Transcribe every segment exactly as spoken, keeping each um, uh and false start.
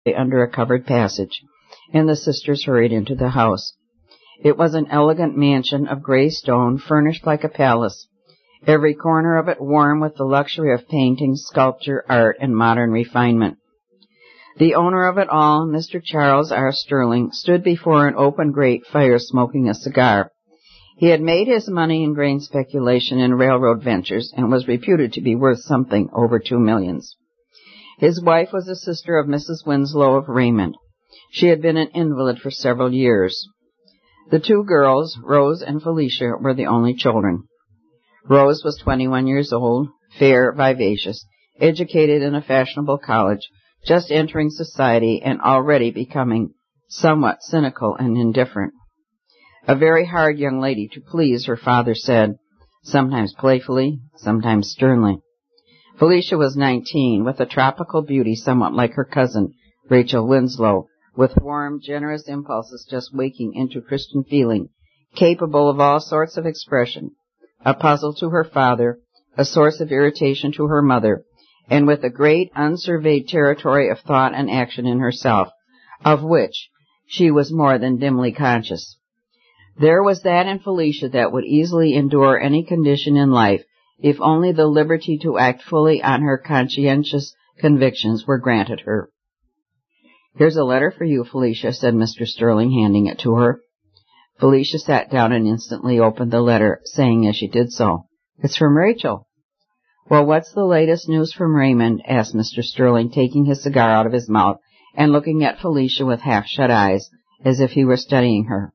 under a covered passage, and the sisters hurried into the house. It was an elegant mansion of gray stone, furnished like a palace, every corner of it warm with the luxury of painting, sculpture, art, and modern refinement. The owner of it all, Mister Charles R. Sterling, stood before an open grate fire smoking a cigar. He had made his money in grain speculation and railroad ventures, and was reputed to be worth something over two millions. His wife was a sister of Missus Winslow of Raymond. She had been an invalid for several years. The two girls, Rose and Felicia, were the only children. Rose was twenty-one years old, fair, vivacious, educated in a fashionable college, just entering society and already becoming somewhat cynical and indifferent. A very hard young lady to please, her father said, sometimes playfully, sometimes sternly. Felicia was nineteen, with a tropical beauty somewhat like her cousin, Rachel Winslow, with warm, generous impulses just waking into Christian feeling, capable of all sorts of expression, a puzzle to her father, a source of irritation to her mother, and with a great unsurveyed territory of thought and action in herself, of which she was more than dimly conscious. There was that in Felicia that would easily endure any condition in life, if only the liberty to act fully on her conscientious convictions were granted her. "Here's a letter for you, Felicia," said Mister Sterling, handing it to her. Felicia sat down and instantly opened the letter, saying as she did so, "It's from Rachel." "Well, what's the latest news from Raymond?" asked Mister Sterling, taking his cigar out of his mouth and looking at Felicia with half-shut eyes, as if he were studying her.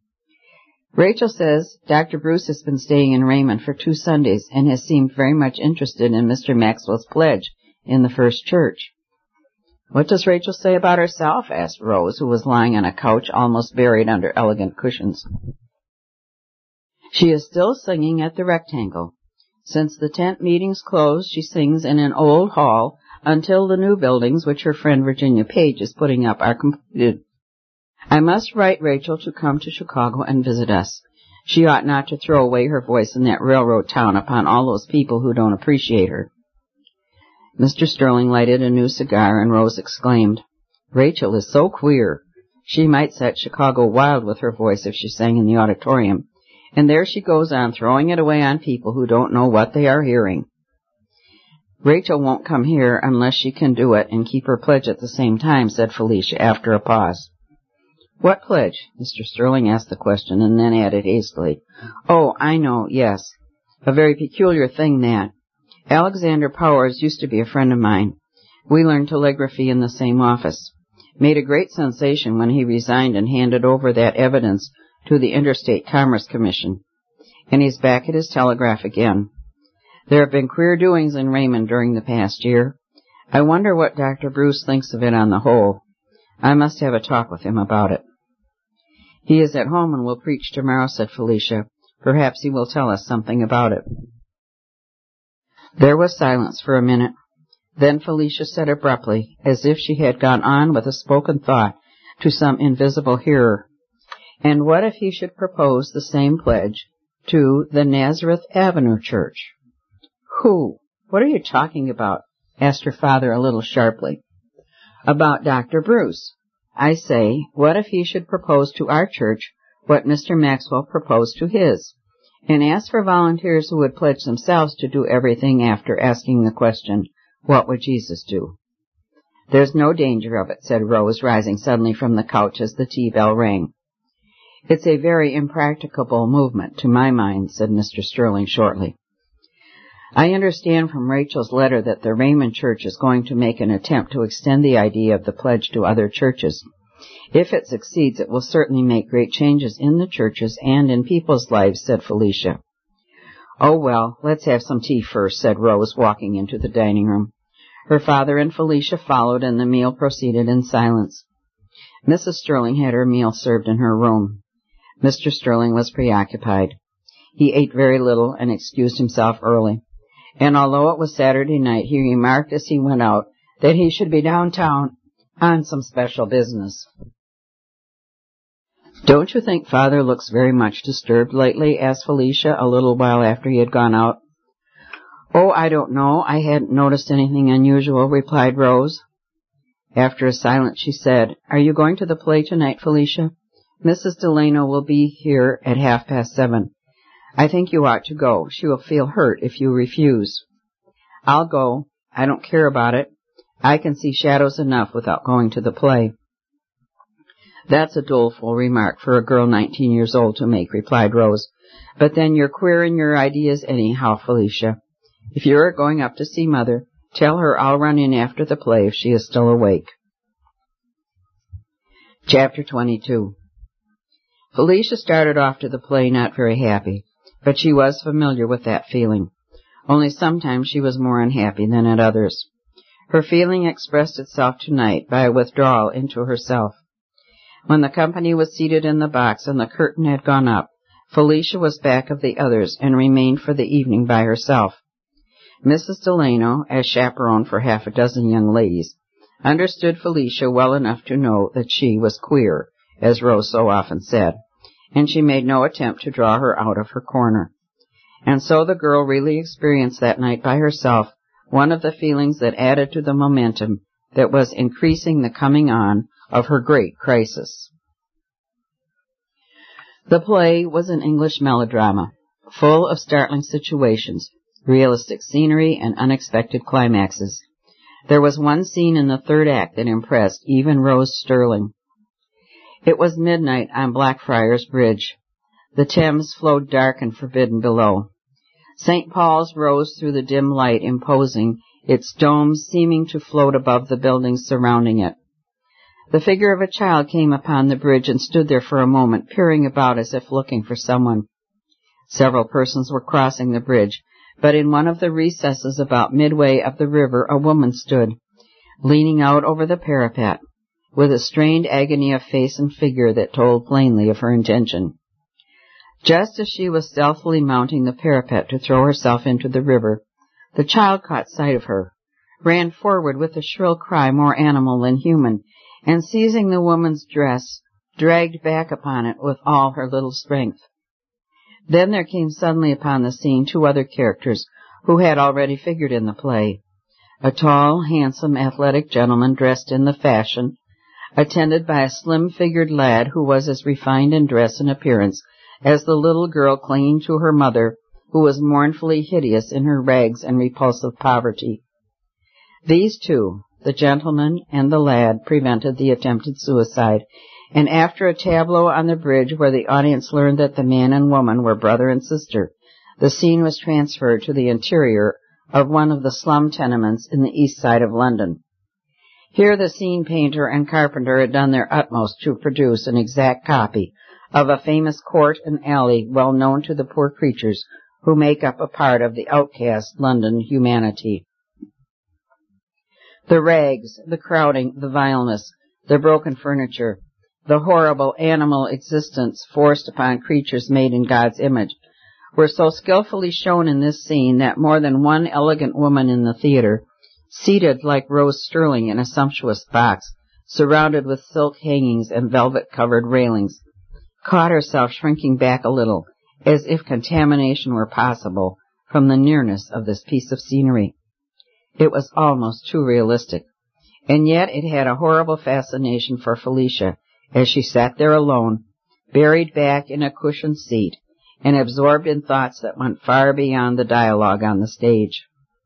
"Rachel says Doctor Bruce has been staying in Raymond for two Sundays and has seemed very much interested in Mister Maxwell's pledge in the First Church." "What does Rachel say about herself?" asked Rose, who was lying on a couch almost buried under elegant cushions. "She is still singing at the Rectangle. Since the tent meetings closed, she sings in an old hall until the new buildings, which her friend Virginia Page is putting up, are completed. I must write Rachel to come to Chicago and visit us. She ought not to throw away her voice in that railroad town upon all those people who don't appreciate her." Mister Sterling lighted a new cigar, and Rose exclaimed, "Rachel is so queer. She might set Chicago wild with her voice if she sang in the auditorium. And there she goes on, throwing it away on people who don't know what they are hearing." "Rachel won't come here unless she can do it and keep her pledge at the same time," said Felicia after a pause. "What pledge?" Mister Sterling asked the question, and then added hastily, "Oh, I know, yes. A very peculiar thing, that. Alexander Powers used to be a friend of mine. We learned telegraphy in the same office. Made a great sensation when he resigned and handed over that evidence to the Interstate Commerce Commission. And he's back at his telegraph again. There have been queer doings in Raymond during the past year. I wonder what Doctor Bruce thinks of it on the whole. I must have a talk with him about it." "He is at home and will preach tomorrow," said Felicia. "Perhaps he will tell us something about it." There was silence for a minute. Then Felicia said abruptly, as if she had gone on with a spoken thought to some invisible hearer, "And what if he should propose the same pledge to the Nazareth Avenue Church?" "Who? What are you talking about?" asked her father a little sharply. "About Doctor Bruce. I say, what if he should propose to our church what Mister Maxwell proposed to his, and ask for volunteers who would pledge themselves to do everything after asking the question, what would Jesus do?" "There's no danger of it," said Rose, rising suddenly from the couch as the tea bell rang. "It's a very impracticable movement, to my mind," said Mister Sterling shortly. "I understand from Rachel's letter that the Raymond Church is going to make an attempt to extend the idea of the pledge to other churches. If it succeeds, it will certainly make great changes in the churches and in people's lives," said Felicia. "Oh, well, let's have some tea first," said Rose, walking into the dining room. Her father and Felicia followed, and the meal proceeded in silence. Missus Sterling had her meal served in her room. Mister Sterling was preoccupied. He ate very little and excused himself early, and although it was Saturday night, he remarked as he went out that he should be downtown on some special business. "Don't you think Father looks very much disturbed lately?" asked Felicia a little while after he had gone out. "Oh, I don't know. I hadn't noticed anything unusual," replied Rose. After a silence, she said, "Are you going to the play tonight, Felicia? Missus Delano will be here at half past seven. I think you ought to go. She will feel hurt if you refuse." "I'll go. I don't care about it. I can see shadows enough without going to the play." "That's a doleful remark for a girl nineteen years old to make," replied Rose. "But then you're queer in your ideas anyhow, Felicia. If you're going up to see Mother, tell her I'll run in after the play if she is still awake." Chapter twenty-two. Felicia started off to the play not very happy, but she was familiar with that feeling. Only sometimes she was more unhappy than at others. Her feeling expressed itself tonight by a withdrawal into herself. When the company was seated in the box and the curtain had gone up, Felicia was back of the others and remained for the evening by herself. Missus Delano, as chaperone for half a dozen young ladies, understood Felicia well enough to know that she was queer, as Rose so often said, and she made no attempt to draw her out of her corner. And so the girl really experienced that night by herself one of the feelings that added to the momentum that was increasing the coming on of her great crisis. The play was an English melodrama, full of startling situations, realistic scenery, and unexpected climaxes. There was one scene in the third act that impressed even Rose Sterling. It was midnight on Blackfriars Bridge. The Thames flowed dark and forbidden below. Saint Paul's rose through the dim light, imposing, its domes seeming to float above the buildings surrounding it. The figure of a child came upon the bridge and stood there for a moment, peering about as if looking for someone. Several persons were crossing the bridge, but in one of the recesses about midway up the river a woman stood, leaning out over the parapet, with a strained agony of face and figure that told plainly of her intention. Just as she was stealthily mounting the parapet to throw herself into the river, the child caught sight of her, ran forward with a shrill cry more animal than human, and seizing the woman's dress, dragged back upon it with all her little strength. Then there came suddenly upon the scene two other characters who had already figured in the play. A tall, handsome, athletic gentleman dressed in the fashion, attended by a slim-figured lad who was as refined in dress and appearance as the little girl clinging to her mother, who was mournfully hideous in her rags and repulsive poverty. These two, the gentleman and the lad, prevented the attempted suicide, and after a tableau on the bridge where the audience learned that the man and woman were brother and sister, the scene was transferred to the interior of one of the slum tenements in the east side of London. Here the scene painter and carpenter had done their utmost to produce an exact copy of a famous court and alley well known to the poor creatures who make up a part of the outcast London humanity. The rags, the crowding, the vileness, the broken furniture, the horrible animal existence forced upon creatures made in God's image, were so skillfully shown in this scene that more than one elegant woman in the theater, seated like Rose Sterling in a sumptuous box, surrounded with silk hangings and velvet-covered railings, caught herself shrinking back a little, as if contamination were possible from the nearness of this piece of scenery. It was almost too realistic, and yet it had a horrible fascination for Felicia as she sat there alone, buried back in a cushioned seat, and absorbed in thoughts that went far beyond the dialogue on the stage.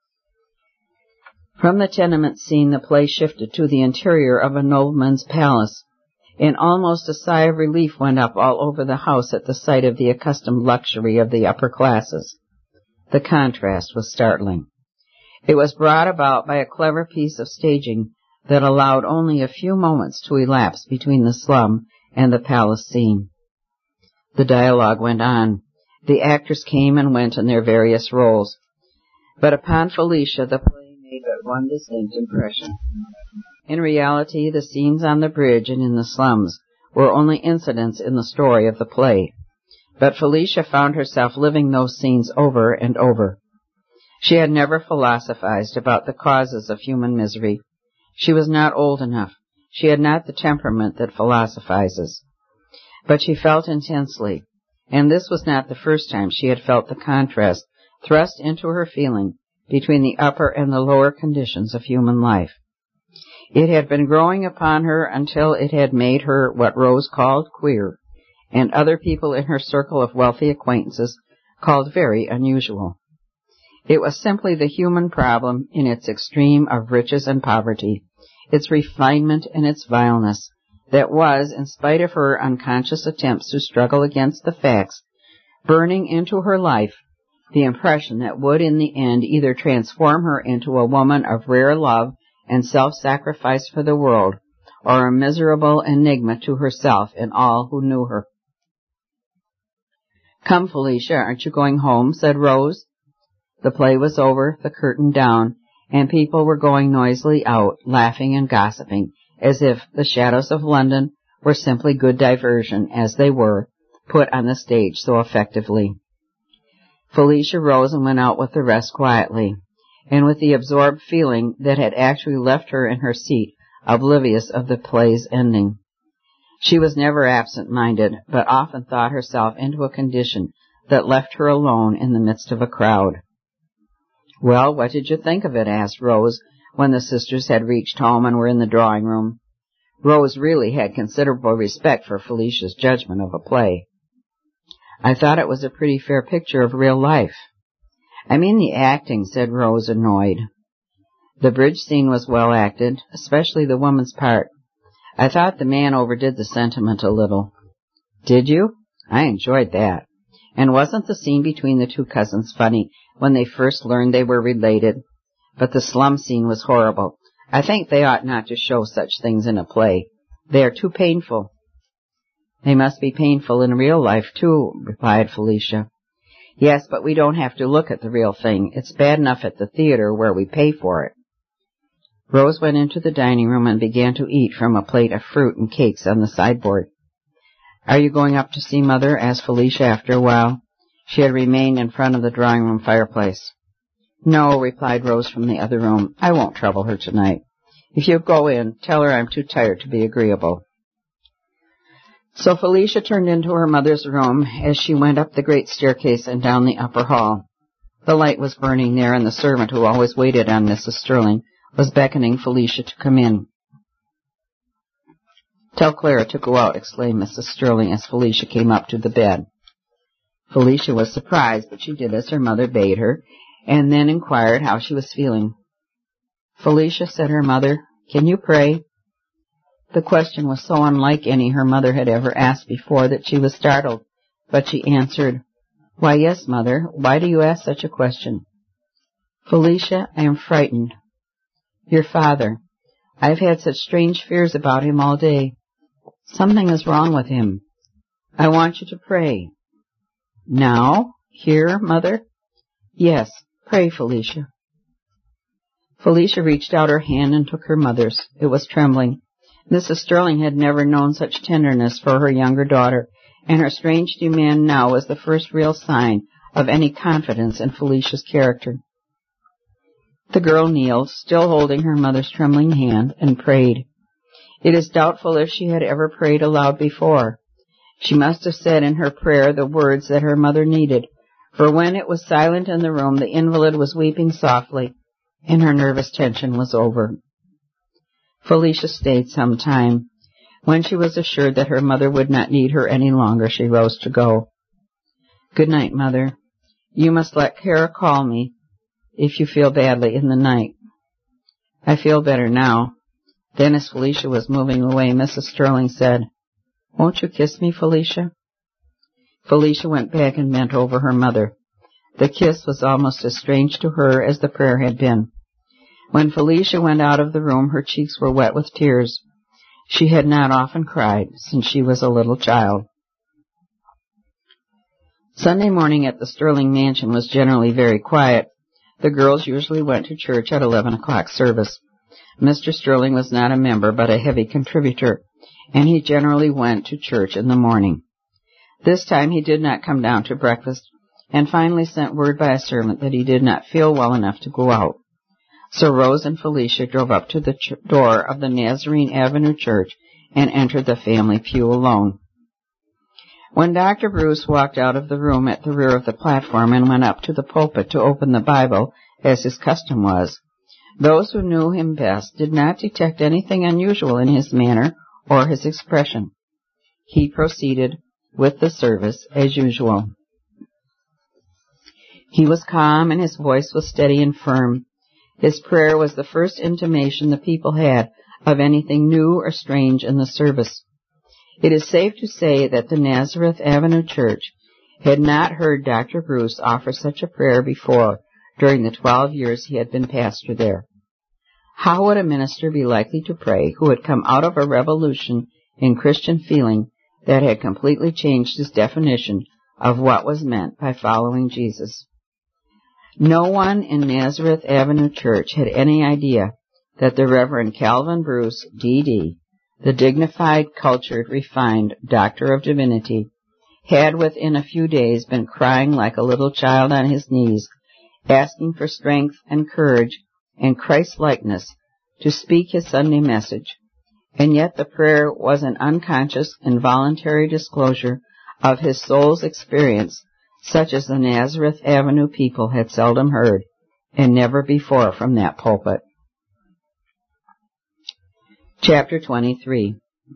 From the tenement scene the play shifted to the interior of a nobleman's palace, and almost a sigh of relief went up all over the house at the sight of the accustomed luxury of the upper classes. The contrast was startling. It was brought about by a clever piece of staging that allowed only a few moments to elapse between the slum and the palace scene. The dialogue went on. The actors came and went in their various roles. But upon Felicia the play made but one distinct impression. In reality, the scenes on the bridge and in the slums were only incidents in the story of the play. But Felicia found herself living those scenes over and over. She had never philosophized about the causes of human misery. She was not old enough. She had not the temperament that philosophizes. But she felt intensely, and this was not the first time she had felt the contrast thrust into her feeling between the upper and the lower conditions of human life. It had been growing upon her until it had made her what Rose called queer, and other people in her circle of wealthy acquaintances called very unusual. It was simply the human problem in its extreme of riches and poverty, its refinement and its vileness, that was, in spite of her unconscious attempts to struggle against the facts, burning into her life the impression that would in the end either transform her into a woman of rare love and self-sacrifice for the world, or a miserable enigma to herself and all who knew her. "Come, Felicia, aren't you going home?" said Rose. The play was over, the curtain down, and people were going noisily out, laughing and gossiping, as if the shadows of London were simply good diversion, as they were, put on the stage so effectively. Felicia rose and went out with the rest quietly, and with the absorbed feeling that had actually left her in her seat, oblivious of the play's ending. She was never absent-minded, but often thought herself into a condition that left her alone in the midst of a crowd. "Well, what did you think of it?" asked Rose, when the sisters had reached home and were in the drawing-room. Rose really had considerable respect for Felicia's judgment of a play. "I thought it was a pretty fair picture of real life." "I mean the acting," said Rose, annoyed. "The bridge scene was well acted, especially the woman's part. I thought the man overdid the sentiment a little." "Did you? I enjoyed that. And wasn't the scene between the two cousins funny when they first learned they were related? But the slum scene was horrible. I think they ought not to show such things in a play. They are too painful." "They must be painful in real life, too," replied Felicia. "Yes, but we don't have to look at the real thing. It's bad enough at the theater where we pay for it." Rose went into the dining room and began to eat from a plate of fruit and cakes on the sideboard. "Are you going up to see Mother?" asked Felicia after a while. She had remained in front of the drawing-room fireplace. "No," replied Rose from the other room. "I won't trouble her tonight. If you go in, tell her I'm too tired to be agreeable." So Felicia turned into her mother's room as she went up the great staircase and down the upper hall. The light was burning there, and the servant who always waited on Missus Sterling was beckoning Felicia to come in. "Tell Clara to go out," exclaimed Missus Sterling as Felicia came up to the bed. Felicia was surprised, but she did as her mother bade her, and then inquired how she was feeling. "Felicia," said her mother, "can you pray?" The question was so unlike any her mother had ever asked before that she was startled, but she answered, "Why, yes, Mother. Why do you ask such a question?" "Felicia, I am frightened. Your father. I've had such strange fears about him all day. Something is wrong with him. I want you to pray." "Now? Here, Mother?" "Yes. Pray, Felicia." Felicia reached out her hand and took her mother's. It was trembling. Missus Sterling had never known such tenderness for her younger daughter, and her strange demand now was the first real sign of any confidence in Felicia's character. The girl kneeled, still holding her mother's trembling hand, and prayed. It is doubtful if she had ever prayed aloud before. She must have said in her prayer the words that her mother needed, for when it was silent in the room, the invalid was weeping softly, and her nervous tension was over. Felicia stayed some time. When she was assured that her mother would not need her any longer, she rose to go. "Good night, Mother. You must let Clara call me if you feel badly in the night." "I feel better now." Then, as Felicia was moving away, Missus Sterling said, "Won't you kiss me, Felicia?" Felicia went back and bent over her mother. The kiss was almost as strange to her as the prayer had been. When Felicia went out of the room, her cheeks were wet with tears. She had not often cried since she was a little child. Sunday morning at the Sterling mansion was generally very quiet. The girls usually went to church at eleven o'clock service. Mister Sterling was not a member, but a heavy contributor, and he generally went to church in the morning. This time he did not come down to breakfast, and finally sent word by a servant that he did not feel well enough to go out. So Rose and Felicia drove up to the ch- door of the Nazarene Avenue Church and entered the family pew alone. When Doctor Bruce walked out of the room at the rear of the platform and went up to the pulpit to open the Bible, as his custom was, Those who knew him best did not detect anything unusual in his manner or his expression. He proceeded with the service as usual. He was calm and his voice was steady and firm. His prayer was the first intimation the people had of anything new or strange in the service. It is safe to say that the Nazareth Avenue Church had not heard Doctor Bruce offer such a prayer before during the twelve years he had been pastor there. How would a minister be likely to pray who had come out of a revolution in Christian feeling that had completely changed his definition of what was meant by following Jesus? No one in Nazareth Avenue Church had any idea that the Reverend Calvin Bruce, D D, the dignified, cultured, refined Doctor of Divinity, had within a few days been crying like a little child on his knees, asking for strength and courage and Christ-likeness to speak his Sunday message, and yet the prayer was an unconscious, involuntary disclosure of his soul's experience, such as the Nazareth Avenue people had seldom heard, and never before from that pulpit. Chapter twenty-three.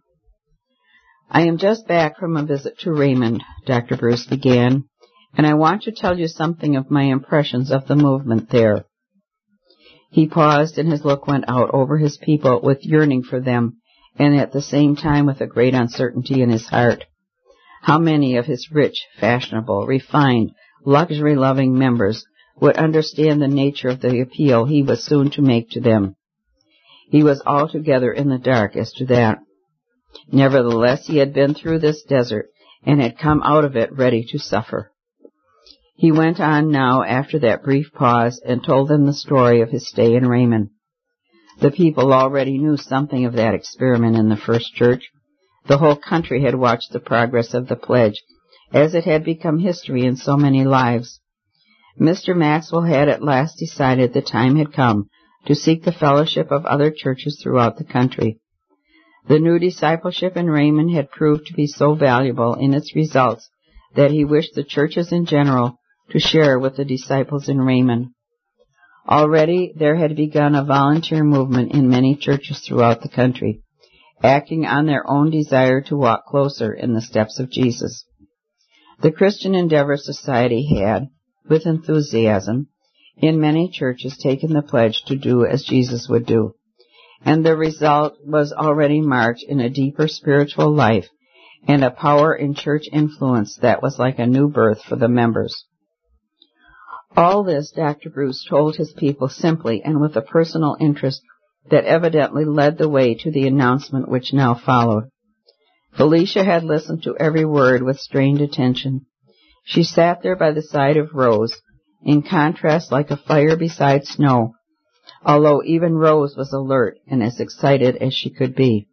I am just back from a visit to Raymond, Doctor Bruce began, and I want to tell you something of my impressions of the movement there. He paused, and his look went out over his people with yearning for them, and at the same time with a great uncertainty in his heart. How many of his rich, fashionable, refined, luxury-loving members would understand the nature of the appeal he was soon to make to them? He was altogether in the dark as to that. Nevertheless, he had been through this desert, and had come out of it ready to suffer. He went on now after that brief pause and told them the story of his stay in Raymond. The people already knew something of that experiment in the first church. The whole country had watched the progress of the pledge, as it had become history in so many lives. Mister Maxwell had at last decided the time had come to seek the fellowship of other churches throughout the country. The new discipleship in Raymond had proved to be so valuable in its results that he wished the churches in general to share with the disciples in Raymond. Already there had begun a volunteer movement in many churches throughout the country, acting on their own desire to walk closer in the steps of Jesus. The Christian Endeavor Society had, with enthusiasm, in many churches taken the pledge to do as Jesus would do, and the result was already marked in a deeper spiritual life and a power in church influence that was like a new birth for the members. All this Doctor Bruce told his people simply and with a personal interest that evidently led the way to the announcement which now followed. Felicia had listened to every word with strained attention. She sat there by the side of Rose, in contrast like a fire beside snow, although even Rose was alert and as excited as she could be.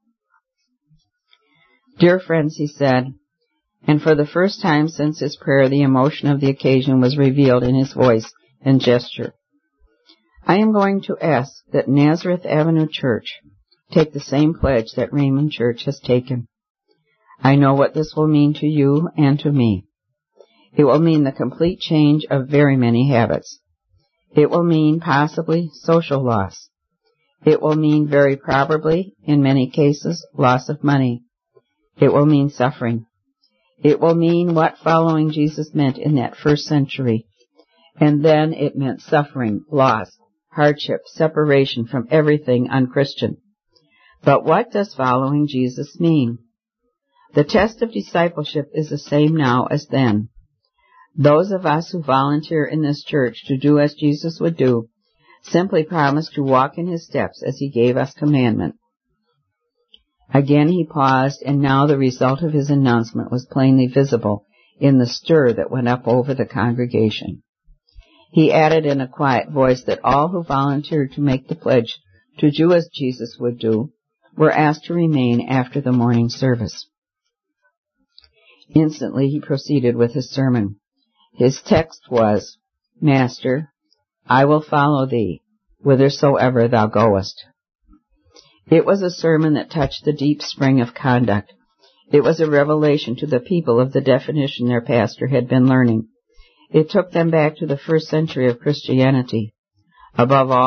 "Dear friends," he said, and for the first time since his prayer the emotion of the occasion was revealed in his voice and gesture, "I am going to ask that Nazareth Avenue Church take the same pledge that Raymond Church has taken. I know what this will mean to you and to me. It will mean the complete change of very many habits. It will mean, possibly, social loss. It will mean, very probably, in many cases, loss of money. It will mean suffering. It will mean what following Jesus meant in that first century. And then it meant suffering, loss, hardship, separation from everything unchristian. But what does following Jesus mean? The test of discipleship is the same now as then. Those of us who volunteer in this church to do as Jesus would do simply promise to walk in his steps as he gave us commandment." Again he paused, and now the result of his announcement was plainly visible in the stir that went up over the congregation. He added in a quiet voice that all who volunteered to make the pledge to do as Jesus would do were asked to remain after the morning service. Instantly he proceeded with his sermon. His text was, "Master, I will follow thee, whithersoever thou goest." It was a sermon that touched the deep spring of conduct. It was a revelation to the people of the definition their pastor had been learning. It took them back to the first century of Christianity. Above all,